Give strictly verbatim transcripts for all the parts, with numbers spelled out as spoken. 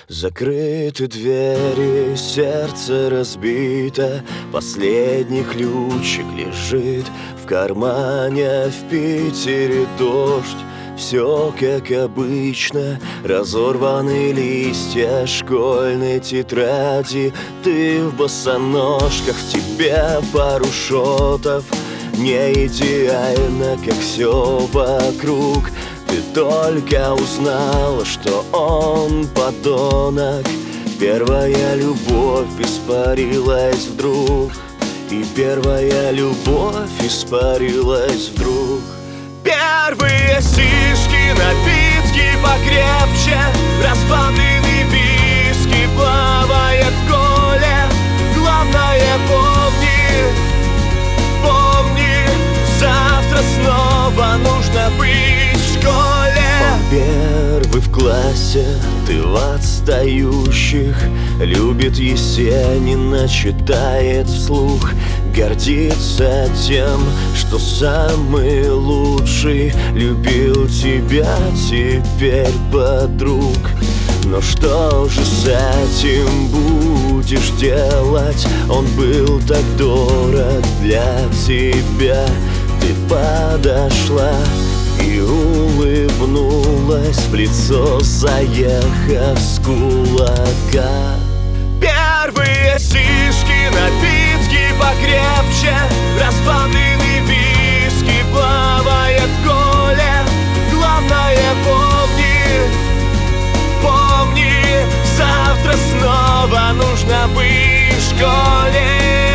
Закрыты двери, сердце разбито, последний ключик лежит в кармане. В Питере дождь, все как обычно, разорванные листья школьной тетради. Ты в босоножках, в тебе пару шотов, не идеально, как все вокруг. Ты только узнала, что он подонок. Первая любовь испарилась вдруг, и первая любовь испарилась вдруг. Первые сишки, напитки покрепче, разбавленный виски плавает в коле. Главное помни, помни, завтра снова нужно быть в школе. Он первый в классе, ты в отстающих. Любит Есенина, читает вслух. Гордится тем, что самый лучший. Любил тебя теперь подруг. Но что же с этим будешь делать? Он был так дорог для тебя. Ты подошла и улыбнулась в лицо, заехав с кулака. Первые сишки, напитки покрепче, разбавленный виски плавает в коле. Главное помни, помни, завтра снова нужно быть в школе.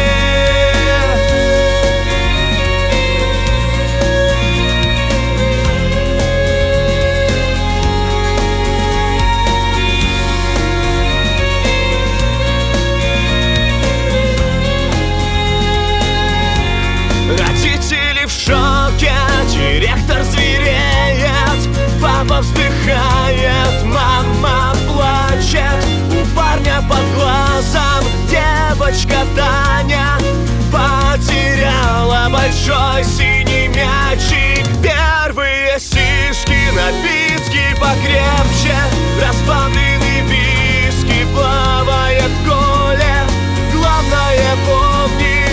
Родители в шоке, директор звереет, папа вздыхает, мама плачет. У парня под глазом девочка Таня потеряла большой синий мячик. Первые сишки, напитки покрепче, разбавленный виски плавает в коле. Главное помни,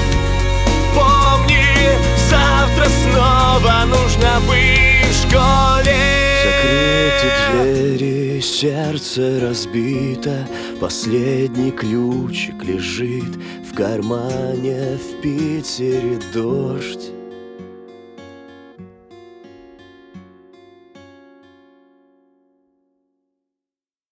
помни, завтра снова нужно быть в школе. Закрыты двери, сердце разбито, последний ключик лежит в кармане. В Питере дождь,